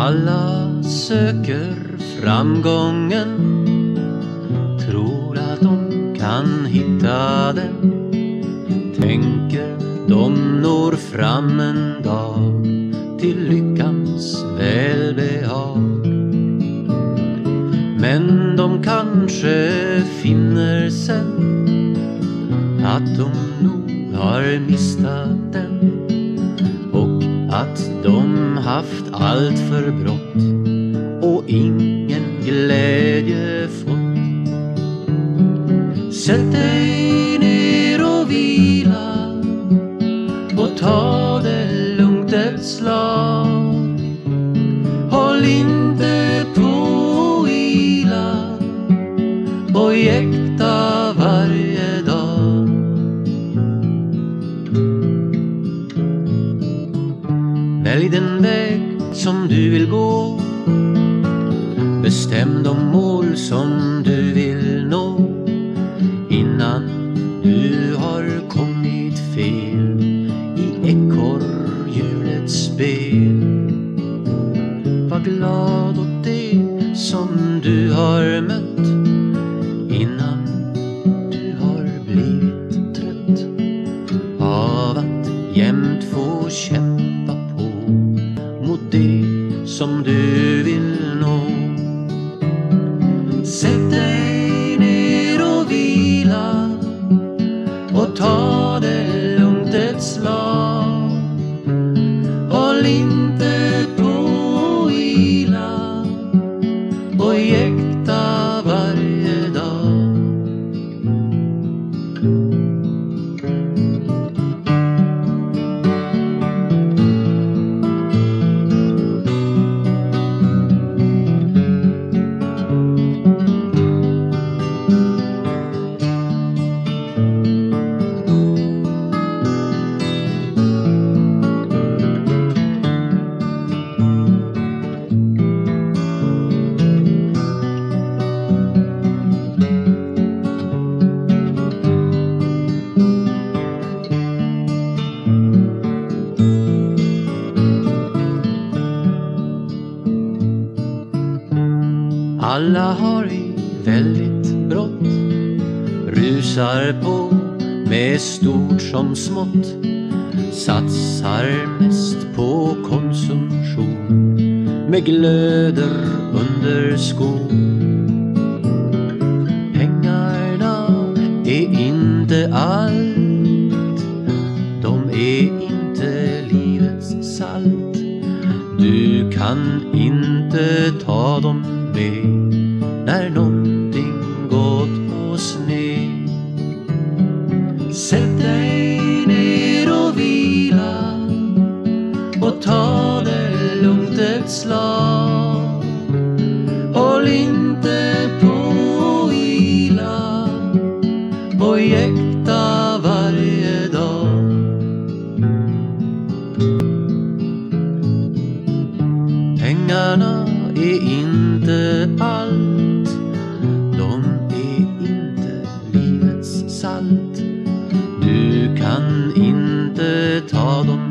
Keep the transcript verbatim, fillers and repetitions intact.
Alla söker framgången, tror att de kan hitta den. Tänker de når fram en dag till lyckans välbehag. Men de kanske finner sen att de nog har missat den, och att de haft allt för brått och ingen glädje fått. Sätt dig ner och vila och ta det lugnt ett slag. Håll inte på och ila och jäkta varje dag. Välj den väg som du vill gå, bestäm de mål som du vill nå, innan du har kommit fel i ekorrhjulets spel. Var glad åt det som du har mött, innan du har blivit trött av att jämt få kämpa på mot det som du vill nå. Sätt dig ner och vila och ta det lugnt ett slag. Håll inte på och ila och jäkta varje dag. Alla har i väldigt brått, rusar på med stort som smått, satsar mest på konsumtion med glöder under skon. Pengarna är inte allt, de är inte livets salt. Du kan inte ta dem med när någonting gått på sned. Sätt dig ner och vila och ta det lugnt ett slag. Håll inte på och ila och jäkta varje dag. Pengarna är inte allt, de är inte livets salt. Du kan inte ta dem